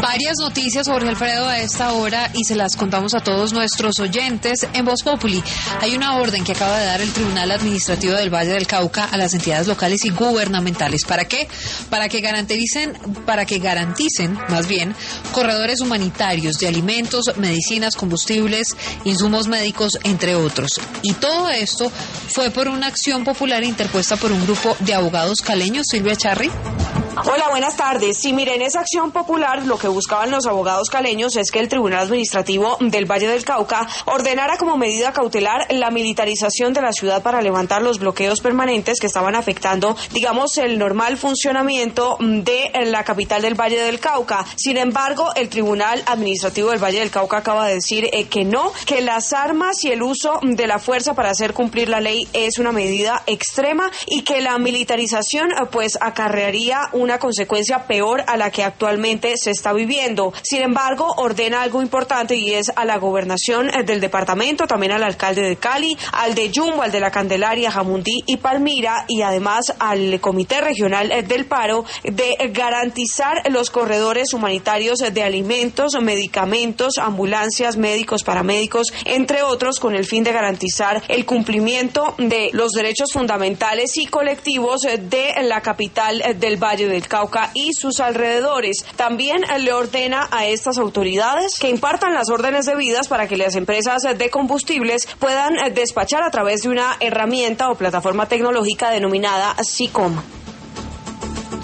Varias noticias, Jorge Alfredo, a esta hora, y se las contamos a todos nuestros oyentes en Voz Populi. Hay una orden que acaba de dar el Tribunal Administrativo del Valle del Cauca a las entidades locales y gubernamentales. ¿Para qué? Para que garanticen más bien, corredores humanitarios de alimentos, medicinas, combustibles, insumos médicos, entre otros. Y todo esto fue por una acción popular interpuesta por un grupo de abogados caleños. Silvia Charri. Hola, buenas tardes. Sí, miren, esa acción popular, lo que buscaban los abogados caleños es que el Tribunal Administrativo del Valle del Cauca ordenara como medida cautelar la militarización de la ciudad para levantar los bloqueos permanentes que estaban afectando, digamos, el normal funcionamiento de la capital del Valle del Cauca. Sin embargo, el Tribunal Administrativo del Valle del Cauca acaba de decir que no, que las armas y el uso de la fuerza para hacer cumplir la ley es una medida extrema y que la militarización pues acarrearía una consecuencia peor a la que actualmente se está viviendo. Sin embargo, ordena algo importante y es a la gobernación del departamento, también al alcalde de Cali, al de Yumbo, al de la Candelaria, Jamundí y Palmira, y además al Comité Regional del Paro, de garantizar los corredores humanitarios de alimentos, medicamentos, ambulancias, médicos, paramédicos, entre otros, con el fin de garantizar el cumplimiento de los derechos fundamentales y colectivos de la capital del Valle del Cauca y sus alrededores. También le ordena a estas autoridades que impartan las órdenes debidas para que las empresas de combustibles puedan despachar a través de una herramienta o plataforma tecnológica denominada SICOM.